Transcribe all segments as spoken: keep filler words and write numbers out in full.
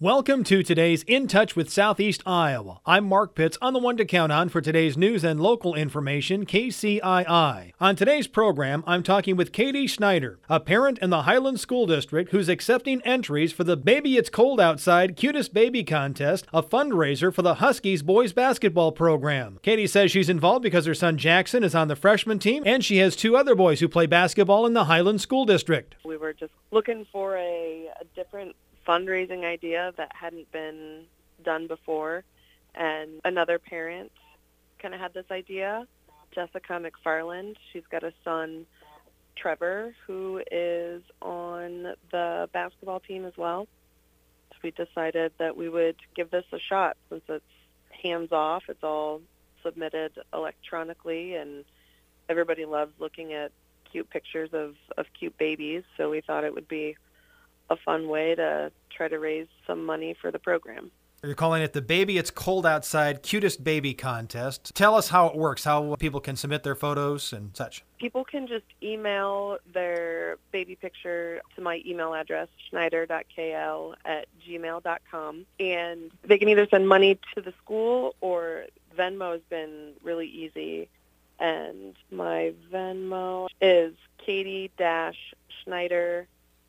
Welcome to today's In Touch with Southeast Iowa. I'm Mark Pitts, on the one to count on for today's news and local information, K C I I. On today's program, I'm talking with Katie Schneider, a parent in the Highland School District who's accepting entries for the Baby It's Cold Outside Cutest Baby Contest, a fundraiser for the Huskies boys basketball program. Katie says she's involved because her son Jackson is on the freshman team, and she has two other boys who play basketball in the Highland School District. We were just looking for a, a different fundraising idea that hadn't been done before, and another parent kind of had this idea, Jessica McFarland. She's got a son, Trevor, who is on the basketball team as well. So we decided that we would give this a shot since it's hands-off. It's all submitted electronically, and everybody loves looking at cute pictures of, of cute babies, so we thought it would be a fun way to try to raise some money for the program. You're calling it the Baby It's Cold Outside Cutest Baby Contest. Tell us how it works, how people can submit their photos and such. People can just email their baby picture to my email address, schneider dot k l at gmail dot com, and they can either send money to the school or Venmo has been really easy. And my Venmo is Katie Schneider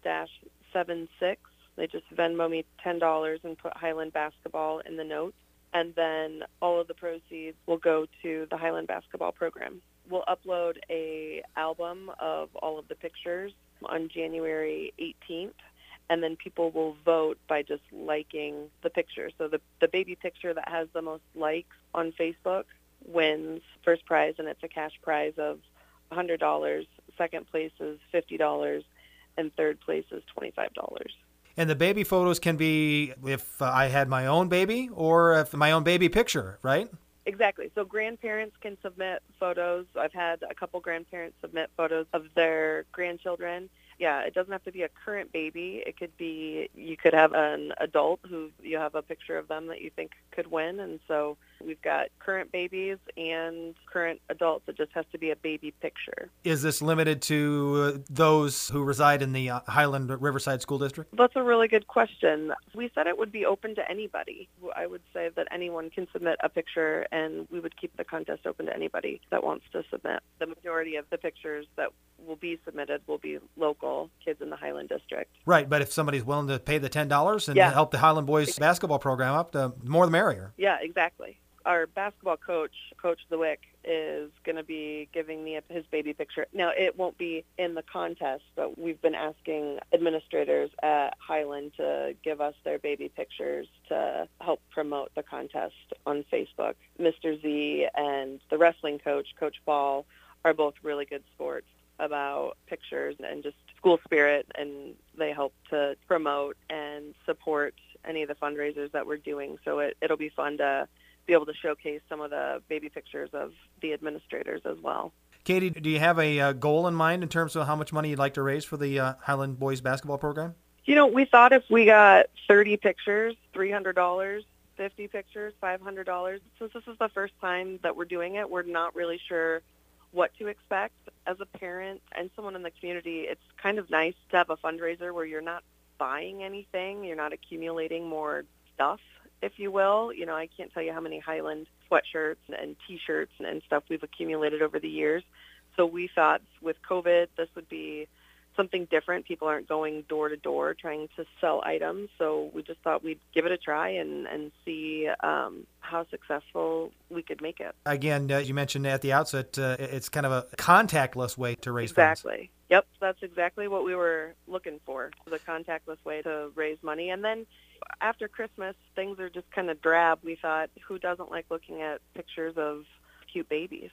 seven six. They just Venmo me ten dollars and put Highland Basketball in the notes. And then all of the proceeds will go to the Highland Basketball program. We'll upload a album of all of the pictures on January eighteenth. And then people will vote by just liking the picture. So the, the baby picture that has the most likes on Facebook wins first prize, and it's a cash prize of one hundred dollars. Second place is fifty dollars. And third place is twenty-five dollars. And the baby photos can be if uh, I had my own baby or if my own baby picture, right? Exactly. So grandparents can submit photos. I've had a couple grandparents submit photos of their grandchildren. Yeah, it doesn't have to be a current baby. It could be, you could have an adult who you have a picture of them that you think could win. And so we've got current babies and current adults. It just has to be a baby picture. Is this limited to those who reside in the Highland Riverside School District? That's a really good question. We said it would be open to anybody. I would say that anyone can submit a picture, and we would keep the contest open to anybody that wants to submit. The majority of the pictures that will be submitted will be local kids in the Highland District. Right, but if somebody's willing to pay the ten dollars and yeah. help the Highland Boys basketball program up, the more the merrier. Yeah, exactly. Our basketball coach, Coach Zwick, is going to be giving me his baby picture. Now, it won't be in the contest, but we've been asking administrators at Highland to give us their baby pictures to help promote the contest on Facebook. Mister Z and the wrestling coach, Coach Ball, are both really good sports about pictures and just school spirit, and they help to promote and support any of the fundraisers that we're doing. So it, it'll be fun to be able to showcase some of the baby pictures of the administrators as well. Katie, do you have a uh, goal in mind in terms of how much money you'd like to raise for the uh, Highland Boys basketball program? You know, we thought if we got thirty pictures, three hundred dollars, fifty pictures, five hundred dollars. Since this is the first time that we're doing it, we're not really sure what to expect. As a parent and someone in the community, it's kind of nice to have a fundraiser where you're not buying anything, you're not accumulating more stuff, if you will. You know, I can't tell you how many Highland sweatshirts and T-shirts and stuff we've accumulated over the years. So we thought with COVID, this would be something different. People aren't going door to door trying to sell items. So we just thought we'd give it a try and, and see um, how successful we could make it. Again, uh, you mentioned at the outset, uh, it's kind of a contactless way to raise exactly. funds. Yep, that's exactly what we were looking for, the contactless way to raise money. And then after Christmas, things are just kind of drab. We thought, who doesn't like looking at pictures of cute babies?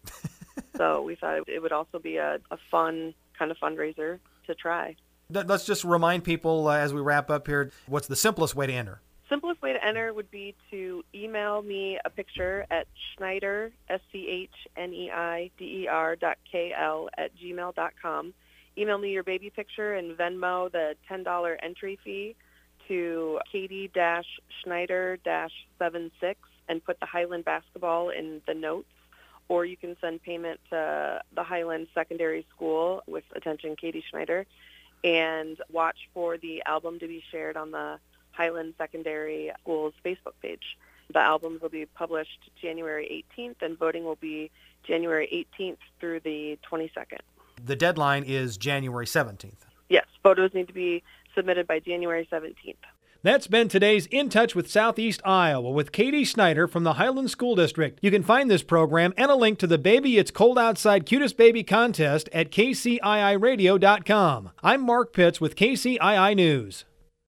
So we thought it would also be a, a fun kind of fundraiser to try. Let's just remind people uh, as we wrap up here, what's the simplest way to enter? Simplest way to enter would be to email me a picture at Schneider, S C H N E I D E R dot K L at gmail dot com. Email me your baby picture and Venmo the ten dollars entry fee to Katie Schneider seven six and put the Highland basketball in the notes. Or you can send payment to the Highland Secondary School with attention Katie Schneider, and watch for the album to be shared on the Highland Secondary School's Facebook page. The albums will be published January eighteenth, and voting will be January eighteenth through the twenty-second. The deadline is January seventeenth. Yes, photos need to be submitted by January seventeenth. That's been today's In Touch with Southeast Iowa with Katie Snyder from the Highland School District. You can find this program and a link to the Baby It's Cold Outside Cutest Baby contest at K C I I radio dot com. I'm Mark Pitts with K C I I News.